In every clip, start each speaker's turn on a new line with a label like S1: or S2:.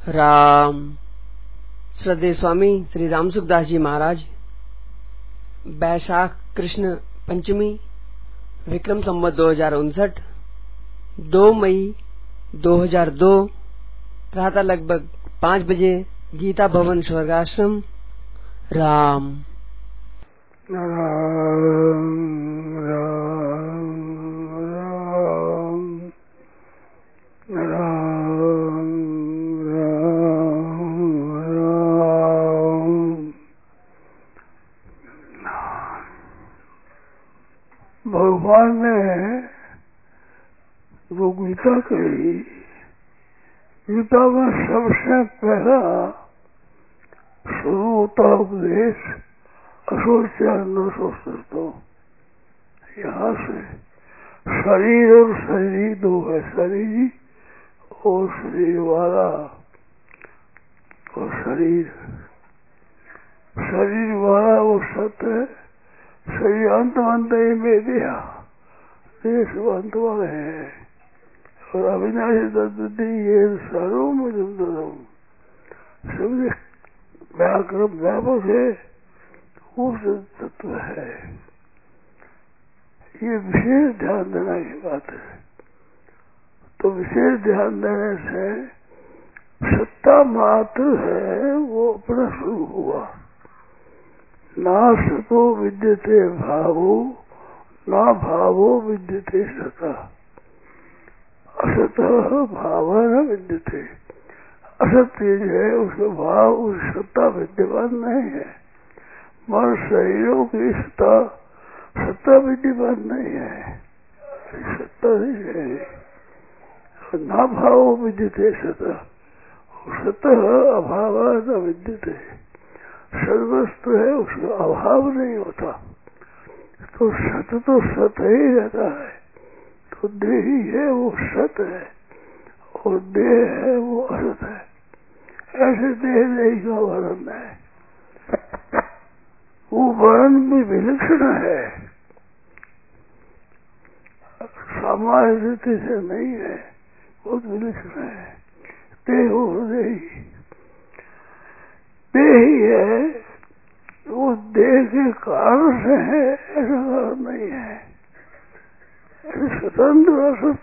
S1: राम। श्रद्धेय स्वामी श्री रामसुखदास जी महाराज, बैसाख कृष्ण पंचमी, विक्रम संवत 2059, 2 मई 2002, प्रातः लगभग 5 बजे, गीता भवन स्वर्गाश्रम। राम
S2: राम राम राम राम राम। भगवान ने जो गीता कही, गीता में सबसे पहला शुरू होता उपदेश असोचान सोचो। यहाँ से शरीर और शरीर दो है, शरीर और शरीर वाला। और शरीर वाला वो सत्य है, शरीर अंत ही में दिया, देश अंत वाले है। और अविनाशी तत्व ये सर्वम सब व्याक्रम व्यापक है, वो तत्व है। ये विशेष ध्यान देने की बात है। तो विशेष ध्यान देने से सत्ता मात्र है, वो अपना शुरू हुआ। ना सतो विद्यते भावो, ना भावो विद्यते सता। असत भाव न विद्यते। असत्य जो है उसका भाव, उस सत्ता विद्यमान नहीं है। मर शरीरों की सत्ता विद्यमान नहीं है, सत्ता नहीं है। ना भाव विद्यते सता, सतः अभाव न विद्यते। सर्वस्तु है, उसका अभाव नहीं होता। तो सत ही रहता है। तो देह ही है वो सत है, और देह है वो असत है। ऐसे देह नहीं का वर्णन है। वो वर्ण भी विलक्षण है, सामान्य रीति से नहीं है, बहुत विलक्षण है। देह ही है, वो देह के कारण से है, ऐसा कारण नहीं है। स्वतंत्र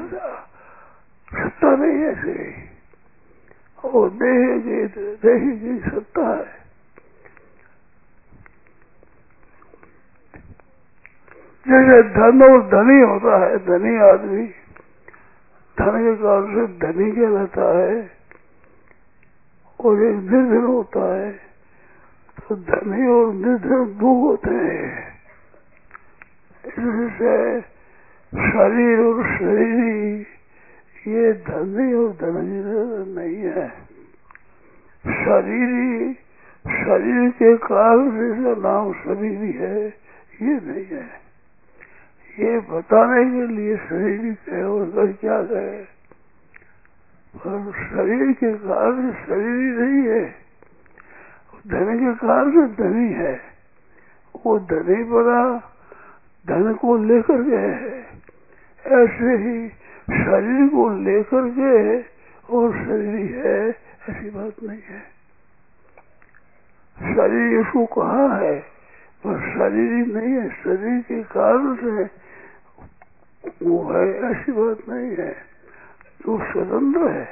S2: सत्ता नहीं है ऐसे। और देह की सत्ता है। जैसे धन और धनी होता है, धनी आदमी धन के कारण से धनी कहलाता है, और एक निर्धन होता है। तो धनी और निर्धन दो होते हैं। इससे शरीर और शरीरी ये धनी और धनी नहीं है। शरीर के कारण से नाम शरीरी है, ये नहीं है। ये बताने के लिए शरीर है और क्या है, पर शरीर के कारण शरीर नहीं है। धन के कारण धनी है। वो धनी बड़ा धन को लेकर के है। ऐसे ही शरीर को लेकर के और शरीर है, ऐसी बात नहीं है। शरीर इसको कहा है, पर शरीर नहीं है। शरीर के कारण से वो है, ऐसी बात नहीं है। वो स्वतंत्र है।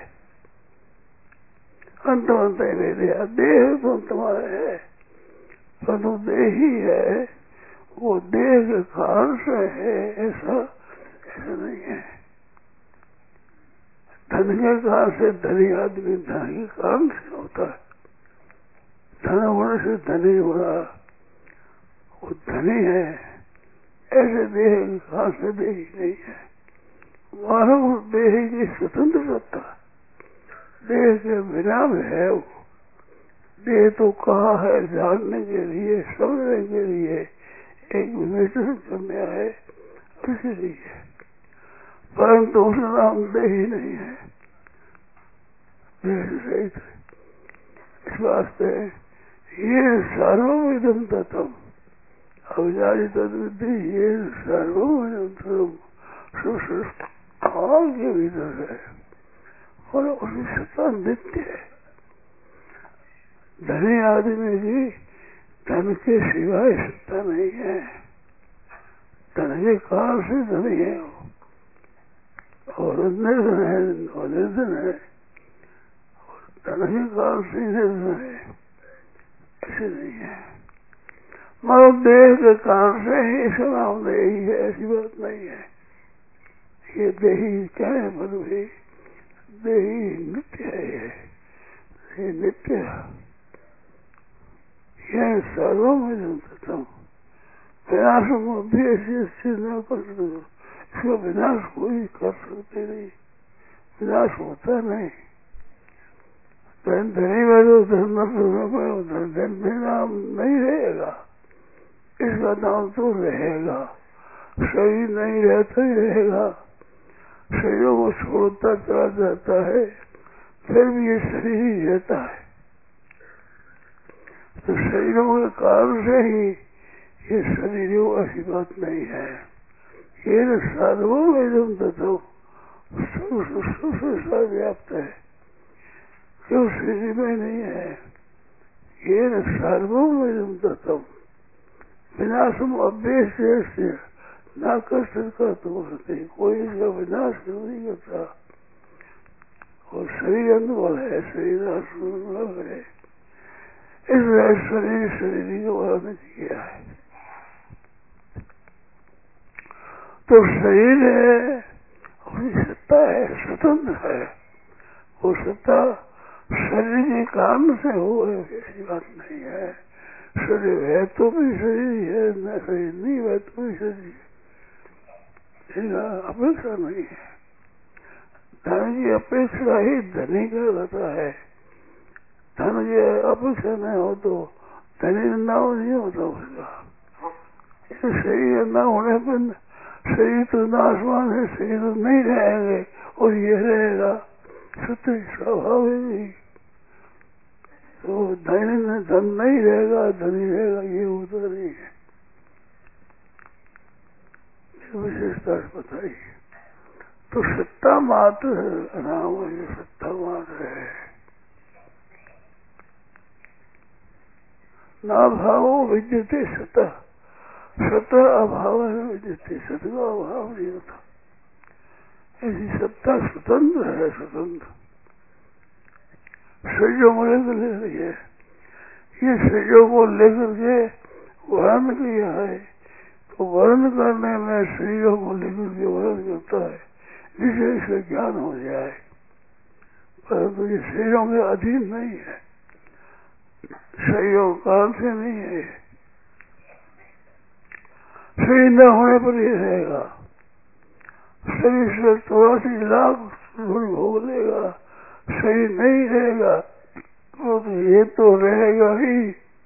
S2: अंत नहीं दिया। देह तो तुम्हारा है, पर वो देह ही है, वो देह के कारण से है, ऐसा नहीं है। धन के कारण से धनी आदमी धन के कारण से होता है। धन होने से धनी होना, वो धनी है। ऐसे देह के कारण से देह नहीं है। मानव देह की स्वतंत्र सत्ता, देह के बिना में है वो। देह तो कहा है जानने के लिए, समझने के लिए, एक विवेचन करने आए, इसलिए। परंतु उसका नाम देह ही नहीं है, देह सहित। इस वास्ते ये सर्वविदम तत्व अविनाशी तद्विद्धि, ये सर्वविदम तत्व सुसृष्ट काल के भीतर है, और उसकी सत्ता नित्य है। धनी आदमी की धन के सिवाय सत्ता नहीं है। धन के कारण से धनी है वो, और निर्धन है, और निर्धन है, और धन के कारण से निर्धन है, ऐसे नहीं है। मगर देह के कारण से ही सनाम देही है, ऐसी बात नहीं है। ये देही कहने पर भी देही नित्य है, ये नित्य यह सर्वम तत्व विनाश भी ऐसी न कर सकते, इसका विनाश कोई कर सकते नहीं, विनाश होता नहीं। धनी में तो धन नाम नहीं रहेगा, इसका नाम तो रहेगा। शरीर नहीं रहता ही रहेगा, शरीरों को छोड़ता चला जाता है, फिर भी ये शरीर ही रहता है। तो शरीरों के कारण से ही ये शरीरों ऐसी बात नहीं है। ये न सर्वोवेदम तत्व सबसे व्याप्त है, क्यों शरीर में नहीं है। ये न सर्वोवेदम तत्व विनाशम अभ्येस से ना कष्ट का तो करते, कोई इसका विनाश क्यों नहीं करता। और शरीर अंदर है, शरीर अलग है, इसलिए शरीर को वर्णन किया है। तो शरीर है, उसकी सत्ता है, स्वतंत्र है, वो सत्ता शरीर के कारण से हो, ऐसी बात नहीं है। शरीर है तो भी शरीर है, न शरीर नहीं है तो भी शरीर, अपेक्षा नहीं है। धन की अपेक्षा ही धनी का रहता है, धन की अपेक्षा नहीं हो तो धनी नाम नहीं होता उसका। शरीर न होने पर शरीर तो नाशवान है, शरीर तो नहीं रहेंगे और ये रहेगा, सत्य स्वभाव है। तो धन नहीं रहेगा, धनी रहेगा, ये होता नहीं है। विशेषता बताई। तो सत्ता मात्र नाम है, सत्ता मात्र है। ना भावो विद्यते सत्ता, सत्ता अभाव विद्यते, सत्ता का अभाव नहीं होता। ऐसी सत्ता स्वतंत्र है, स्वतंत्र शरीरों को लेकर ले रही है। ये शरीरों को लेकर के वर्ण किया है, तो वर्ण करने में शरीरों को लेकर के वर्ण करता है जिससे इसका ज्ञान हो जाए, परंतु ये शरीरों के अधीन नहीं है, शरीरों काल से नहीं है। शरीर न होने पर ही रहेगा, शरीर से 84 लाख भोग लेगा, शरीर नहीं रहेगा तो ये तो रहेगा ही।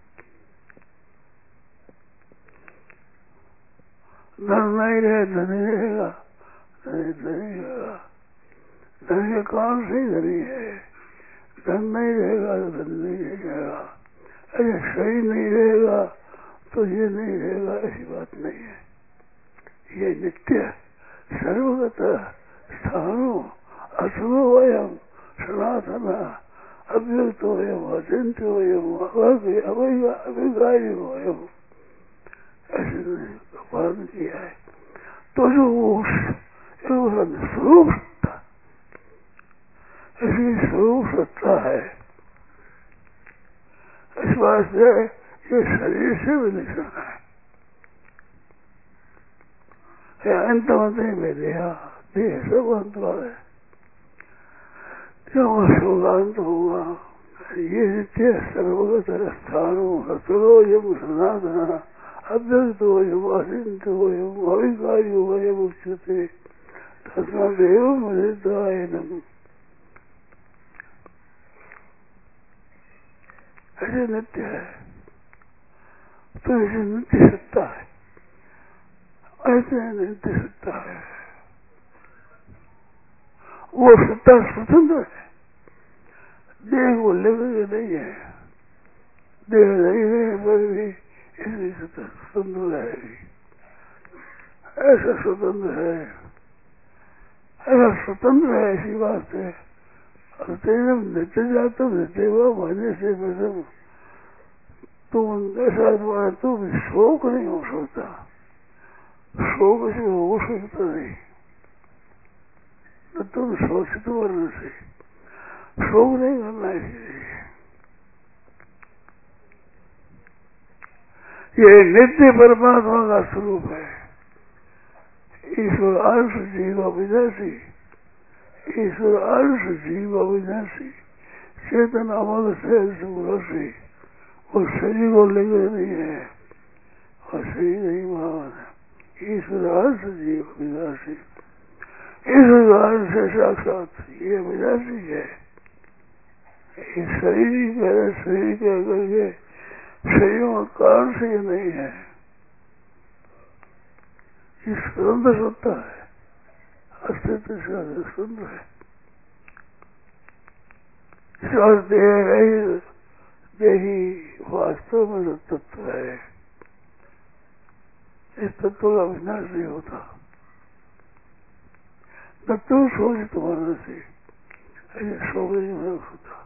S2: धन नहीं रहे, धनी रहेगा, धनी रहेगा, धन के कारण से ही धनी है। धन नहीं रहेगा तो धन नहीं रहेगा, अरे शरीर नहीं रहेगा तो ये नहीं रहेगा, ऐसी बात नहीं है। ये नित्य सर्वगत स्थानो असमोयम सनातन अव्यक्तोयम अचिंत्योयम अभिगार्योयम, ऐसे वर्णन किया है। तो जो स्वरूप सत्ता, ऐसी स्वरूप सत्ता है, इस वास्ते ये शरीर से भी निकलना है। अंत में देहा, देह सब अंत वाले, अंत होगा। ये नित्य सर्वगत स्थानो असरोयम सनातन अव्यक्तोयम अचिंत्योयम अविकार्योयम उच्यते तस्मादेव मदितायनम। ऐसे नित्य है, तो ऐसे नित्य सत्ता है, ऐसे नित्य सत्ता है। वो सत्ता स्वतंत्र है, देह को लेकर के नहीं है। देह नहीं है पर भी इसलिए सत्ता स्वतंत्र रहेगी। ऐसा स्वतंत्र है, ऐसा स्वतंत्र है, ऐसी बात है। और तेरम नित्य जातम नित्य हुआ मरने से प्रथम तुम ऐसा तुम्हारा तुम शोक नहीं हो सकता, शोक से हो सकता नहीं, तो तुम शोषित वर्ण से शोक नहीं करना चाहिए। ये नित्य परमात्मा का स्वरूप है। ईश्वर अंश जीव अविनाशी, ईश्वर अंश जीव अविनाशी, चेतन अमल से सुरसी, वो शरीर को लेकर नहीं है और शरीर नहीं महान है। ईश्वर अंश जीव अविनाशी, ईश्वर अंश से साक्षात ये अविनाशी है। ये शरीर ही कह, शरीर कह करके शरीरों का कारण से ये नहीं है, ये स्वतंत्र सत्ता है, अस्तित्व से स्वतंत्र है। देही वास्तव में जो तत्व है, इस तत्व का विनाश नहीं होता। तत्व सोच तुम्हारे से शोक नहीं होता।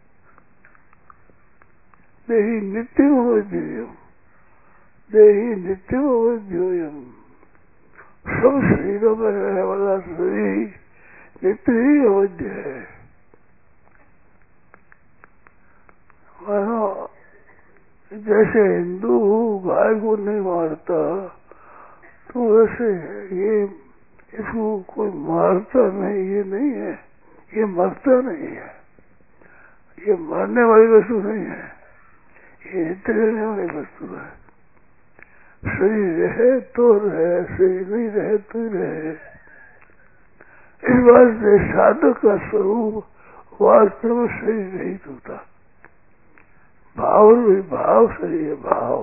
S2: देही नित्यम अवैध्योयम, देही नित्यम अवैध्योयम, सब शरीरों में रहने वाला शरीर नित्य ही अवैध है। मानो जैसे हिंदू गाय को नहीं मारता, तो वैसे ये इसको कोई मारता नहीं, ये नहीं है, ये मरता नहीं है, ये मरने वाली वस्तु नहीं है, ये नित्य रहने वाली वस्तु है। शरीर रहे तो रहे, शरीर नहीं रहे तो ही रहे। इस बात से साधक का स्वरूप वास्तव में शरीर नहीं होता। भाव भी भाव शरीर है, भाव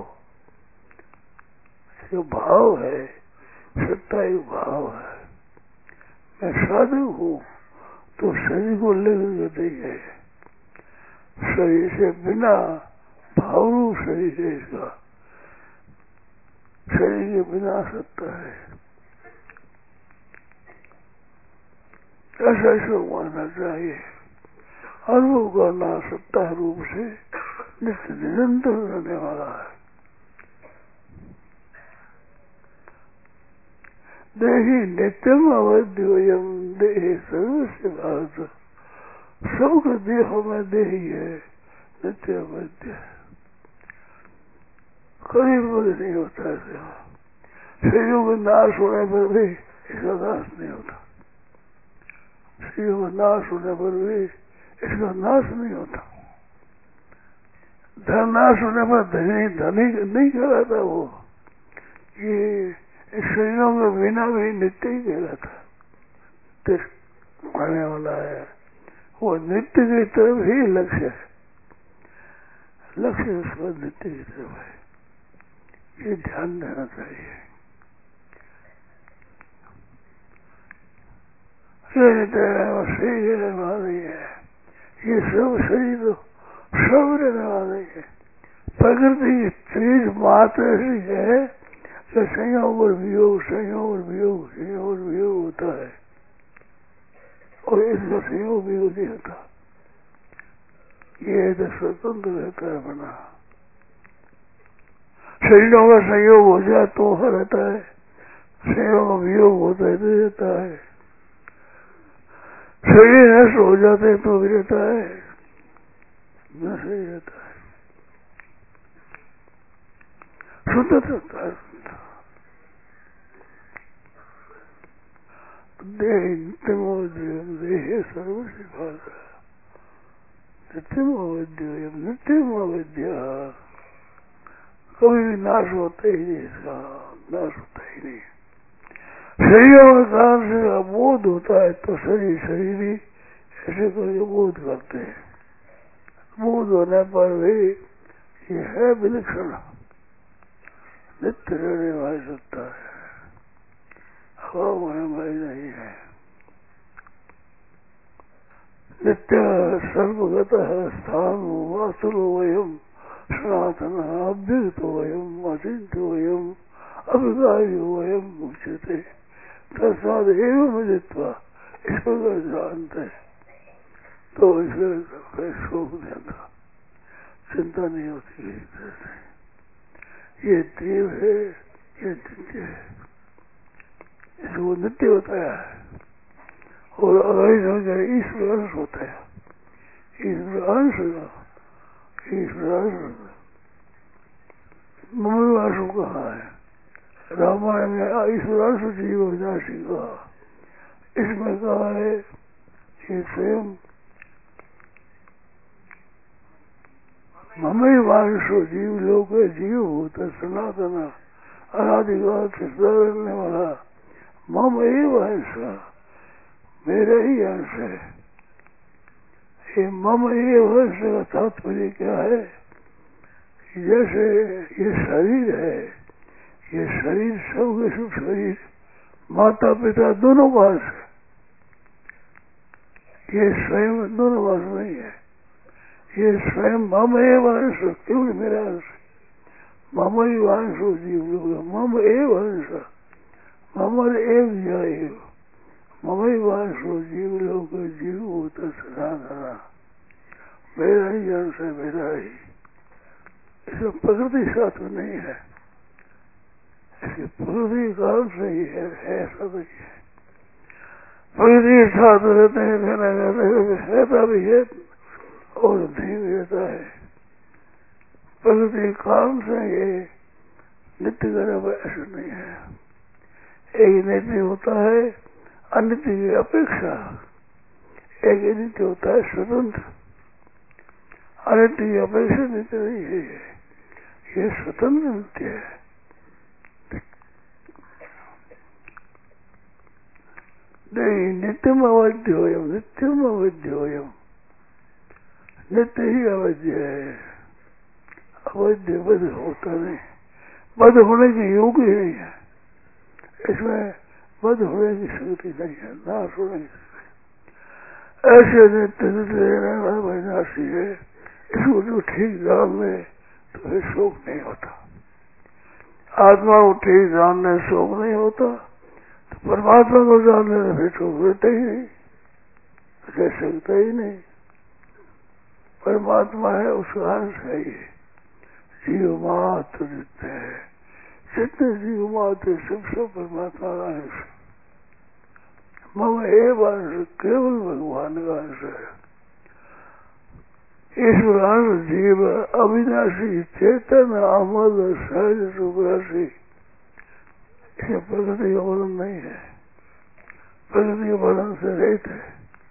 S2: जो भाव है, सत्ता एक भाव है। मैं साधक हूँ तो शरीर को लेकर नहीं है, शरीर से बिना भाव रूप शरीर है इसका, शरीर के बिना सत्ता है। ऐसा ऐसा मानना चाहिए। अनुभव करना सत्ता रूप से नित्य निरंतर रहने वाला है। देही नित्यम अवैध्योयम, देही सर्वस्य भारत, सबके देहों में देही है, नित्य अवैध है, कभी भी नहीं होता ऐसे। शरीरों का नाश होने पर भी इसका नाश नहीं होता, शरीरों का नाश होने पर भी इसका नाश नहीं होता। धन नाश होने पर धनी नहीं कहलाता वो, ये शरीरों के बिना भी नित्य ही कहलाता, आने वाला है वो नित्य की तरफ ही लक्ष्य है, लक्ष्य उसका नित्य की तरफ है, ये ध्यान देना चाहिए। शरीर रहने वाली है, ये सब शरीर सब रहने वाली है। प्रकृति चीज मात्र ही है कि संयोग और वियोग, संयोग और वियोग, संयोग और वियोग होता है, और इसका संयोग वियोग नहीं होता। ये तो स्वतंत्र रहता है बना। शरीरों का संयोग हो जाए तो रहता है, संयोग का वियोग होता है तो रहता है, शरीर नष्ट हो जाते तो भी रहता है, नष्ट ही रहता है, शुद्ध रहता है। देह नित्यमोद्यम, देहे सर्वस्य भाषा, नित्यमोद्यम, नित्यमोद्य, कभी भी नाश होता ही नहीं, इसका नाश होता ही नहीं। शरीरों के कारण से बोध होता है तो शरीर शरीर ही ऐसे करके बोध करते हैं। बोध होने पर भी ये है विलक्षण, नित्य रहने वाली सत्ता है, हवा होने वाली नहीं है। नित्य सर्वगत स्थान वास्तुलो वयम, सनातन अभ्युत वयम, अचिंत वयम, अभिगायो वयम उच्यते, तस्माद एवं विदित्वा, ईश्वर को जानते तो ईश्वर का शोक नहीं था। चिंता नहीं होती किसी तरह से। ये जीव है, ये नित्य है, इसको नित्य बताया है। और अगर ईश्वर अंश होता है, ईश्वर अंश ममवासु कहा है रामायण में, ईश्वरांश जीव विनाशी कहा। इसमें कहा है कि स्वयं ममई वांशो जीव लोक जीव होता सनातन अनादिकाल से सदा रहने वाला मम एव अंश, मेरा ही अंश है। ये मम एव अंश का तात्पर्य क्या है? जैसे ये शरीर है, ये शरीर सबके सब शरीर माता पिता दोनों का अंश है, ये स्वयं दोनों अंश नहीं है। ये स्वयं मम एव अंश, केवल मेरा अंश, मम एव अंशो जीव लोग, मम एव अंश, मम एव जाएव, मम एव अंशो जीव लोग जीव होता सनातन, मेरा ही अंश है, मेरा ही। इसमें प्रकृति शास्त्र नहीं है, इसकी प्रकृति का अंश ही है, ऐसा नहीं है। प्रकृति शास्त्र रहते हैं, रहता भी है और नहीं रहता है। प्रकृति का अंश है, ये नित्य गर्भ ऐसा नहीं है। एक नित्य होता है अनित्य की अपेक्षा, एक नित्य होता है स्वतंत्र, अनित्य की अपेक्षा नित्य नहीं है, ये स्वतंत्र नित्य है। नहीं, नित्यम अवध्योयम, नित्यम अवध्योयम, नित्य ही अवध्य है, अवध्य बध होता नहीं, बध होने की योग ही नहीं है, इसमें बध होने की शक्ति नहीं है, नाश होने की शक्ति। ऐसे नित्य नित्य रहने वाला विनाशी है, इसको जो ठीक जान ले तो फिर शोक नहीं होता। आत्मा को ठीक जानने शोक नहीं होता, तो परमात्मा को जानने से फिर शोक रहता ही नहीं, रह सकता ही नहीं। परमात्मा है, उसका अंश है ये, जीव मात्र नित्य है, जितने जीव मात्र सब परमात्मा का अंश। मम एव अंश केवल भगवान का अंश है। ईश्वरांश जीव अविनाशी चेतन अमल सहज सुखराशि, इसे प्रकृति का वर्णन नहीं है, प्रकृति के वर्णन से रहित है।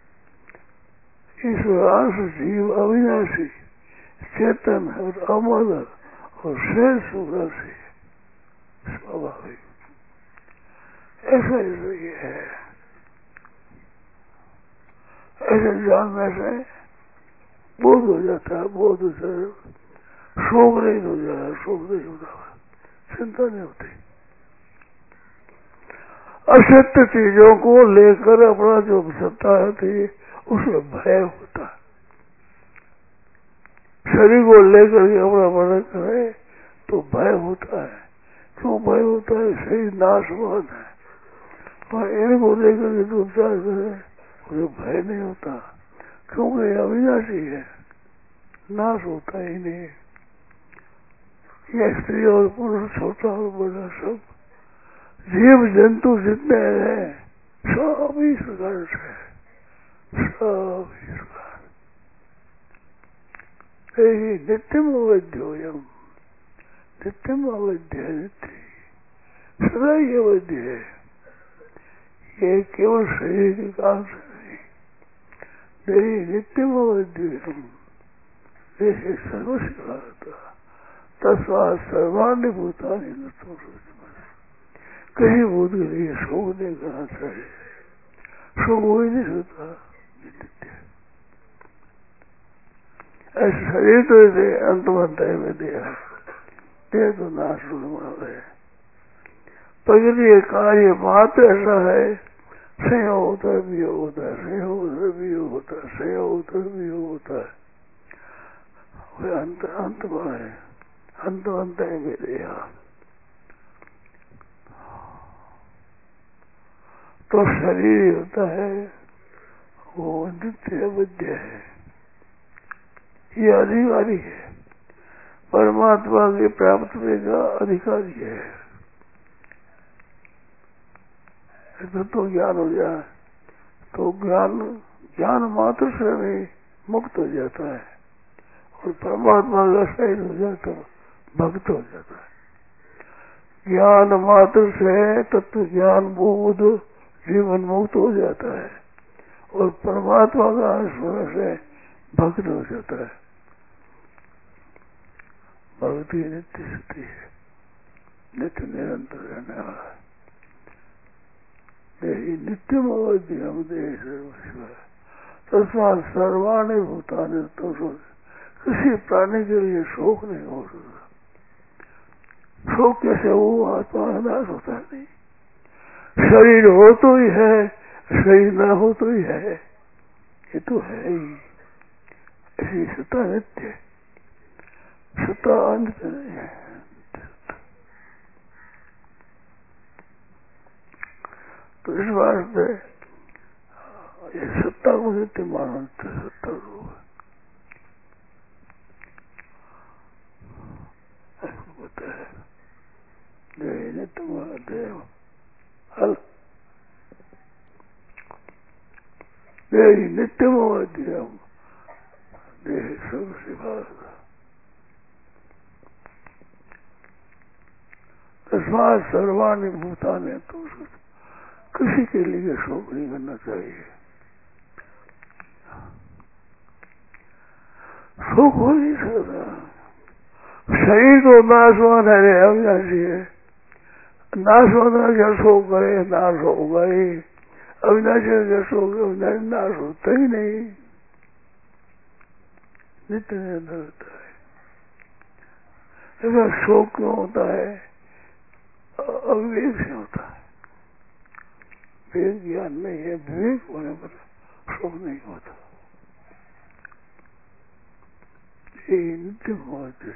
S2: ईश्वरांश जीव अविनाशी चेतन और अमल और सहज सुखराशि स्वाभाविक, ऐसा ही है। ऐसे जानने से बोध हो जाता है, बोध से शोक नहीं हो जाता, शोक नहीं होता, चिंता नहीं होती। असत्य चीजों को लेकर अपना जो सत्ता है उसमें भय होता है। शरीर को लेकर के अपना वर्णन करे तो भय होता है। क्यों भय होता है? शरीर नाशवान है, और इनको लेकर के जो उपचार करे उसे भय नहीं होता, क्योंकि अविनाशी है, नाश होता ही नहीं। यह स्त्री और पुरुष, छोटा और बड़ा, सब जीव जंतु जितने हैं सब ईश्वर है, सब ईश्वर। नित्यम अवध्योयम, नित्यम अवध्य, नित्य सदा ही अवध्य है। ये केवल शरीर के काम से नहीं, नित्यम अवध्योयम, जैसे सर्वशिवा तस्वा सर्वान्य भूतानि न तुम कहीं भूत के लिए शोक नहीं करना चाहिए, शोक हो ही नहीं सकता। ऐसे शरीर तो इसे अंतमंतय में दिया, देह तो नाश होने वाला है। प्रकृति कार्य मात्र ऐसा है, संयोग होता है, वियोग होता है, संयोग होता है, वियोग होता है, संयोग होता है, वियोग होता है, वह अंत में है, अंतमंतय में दिया। तो शरीर होता है वो नित्य अवध्य है, ये अधिकारी है। परमात्मा के प्राप्त का अधिकारी है। तो ज्ञान हो जाए तो ज्ञान मात्र से भी मुक्त हो जाता है और परमात्मा का शहीद हो जाता है, भक्त हो जाता है। ज्ञान मात्र से तत्व ज्ञान बोध जीवन मुक्त हो जाता है और परमात्मा का स्मरण से भक्त हो जाता है। भक्ति नित्य स्थिति है, नित्य निरंतर रहने वाला है। नित्यम अवध्यम देश तस्मात् सर्वाणि भूतानि तो किसी प्राणी के लिए शोक नहीं हो सकता। शोक कैसे हो? आत्मा नाश होता नहीं। शरीर हो तो ही है, शरीर न हो तो ही है, ये तो है ही। ऐसी सत्ता नित्य, सत्ता अंत नहीं है। तो इस वास्ते ये सत्ता को नित्य मानो, सत्ता को होता है। नित्य देव हल नित्यम अध्ययम देह सब शिवा तस्मात् सर्वाणि भूतानि तो किसी के लिए शोक नहीं करना चाहिए। शोक हो नहीं सकता। शरीर को नाश होना है, अविनाशी है। नाश होना क्या शोक करे? नाश होगा ही। अविनाशी क्या शोक? अविनाशी नाश होता ही नहीं, नित्य निरंतर होता है। ऐसा शोक क्यों होता है? अविवेक से होता है। विवेक ज्ञान नहीं है, विवेक होने पर शोक नहीं होता। ये नित्य होते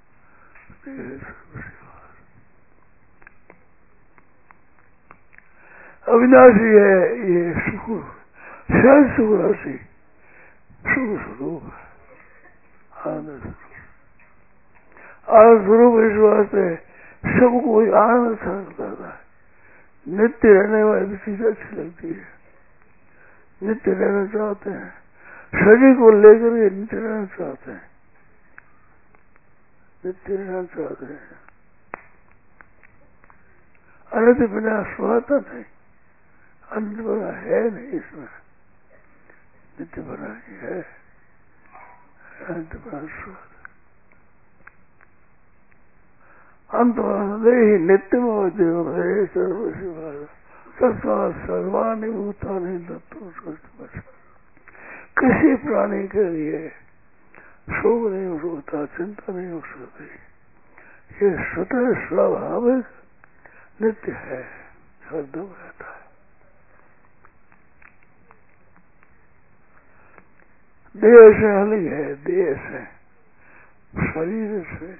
S2: अविनाशी है। ये सुख सहज सुख राशि, सुख स्वरूप आनंद स्वरूप। आनंद स्वरूप इस वास्ते सबको आनंद करता है। नित्य रहने वाली चीज अच्छी लगती है, नित्य रहना चाहते हैं। शरीर को लेकर के नित्य रहना चाहते हैं, नित्य रहना चाहते हैं। अनंत बिना स्वाता नहीं, अनंत बना है नहीं, इसमें नित्य बना ही है, अनंत बना स्वाद। अंत नित्यम सर्वाणि भूतानि तत्व। किसी प्राणी के लिए शोक नहीं हो सकता, चिंता नहीं हो सकती। ये स्वतः स्वाभाविक नित्य है, हरदम रहता है। देह से अलग है, देह से, शरीर से।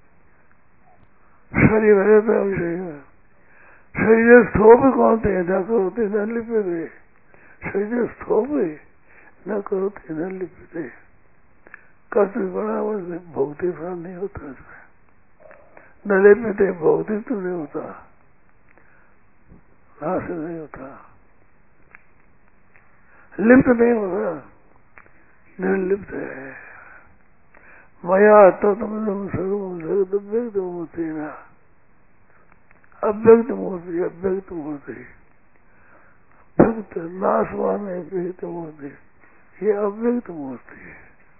S2: शरीर रहता है, शरीर स्थोप कौनते न करोते न लिपते। शरीर स्थोप न करोते न लिपते। कष्ट बराबर भौतिक फल नहीं होता इसमें। न लिपते भौतिक तो नहीं होता, नाश नहीं होता, लिप्त नहीं होता, निर्लिप्त है। मया तो तुम सर्व जगत व्यक्त मूर्ति ना, अव्यक्त मूर्ति, अव्यक्त मूर्ति, व्यक्त नाशवान है, व्यक्त मूर्ति, ये अव्यक्त मूर्ति है।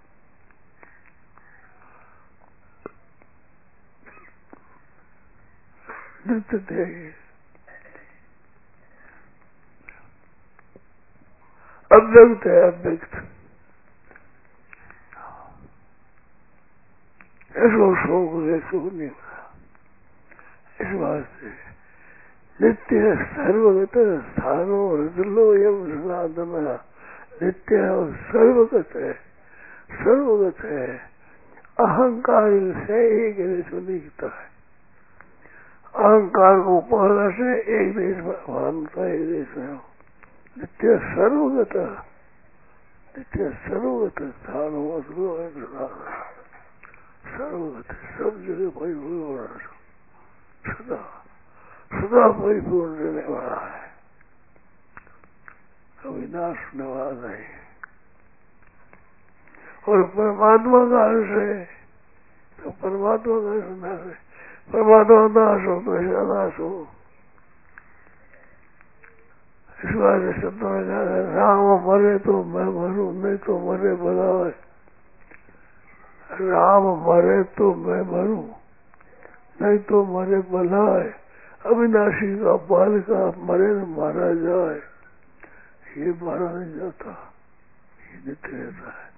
S2: नित्य देह अव्यक्त है, अव्यक्त। इसको शोक सुख नहीं होता। इस वास्ते नित्य सर्वगत स्थानो हृदलो एवं सनातन। नित्य और सर्वगत है, सर्वगत है। अहंकार से एक देश में दिखता है। अहंकार को पहला से एक देश में मानता, एक देश में। नित्य सर्वगत, नित्य सर्वगत स्थान हो सर्वगत सब जगह परिपूर्ण वाला, सदा सदा परिपूर्ण रहने वाला है, कभी नाश होने वाला नहीं। और परमात्मा का अंश है तो परमात्मा का अंश नाश है, परमात्मा नाश हो तो ऐसा नाश हो। इस बात से शब्दों ने कहा राम मरे तो मैं मरूं, नहीं तो मरे भला है। राम मरे तो मैं मरूं, नहीं तो मरे भला है। अविनाशी का बाल का मरे न मारा जाए, ये मारा नहीं जाता, ये नित्य रहता है।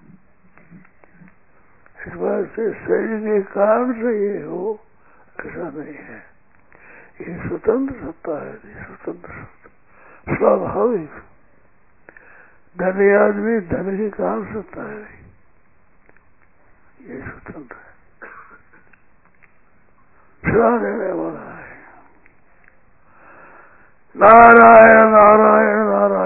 S2: इस बात से शरीर के कारण से ये हो ऐसा नहीं है, ये स्वतंत्र सत्ता है, ये स्वतंत्र सत्ता स्वाभाविक। धनी आदमी धन के कारण सत्ता है, ये स्वतंत्र है, सदा रहने वाला है। नारायण नारायण नारायण।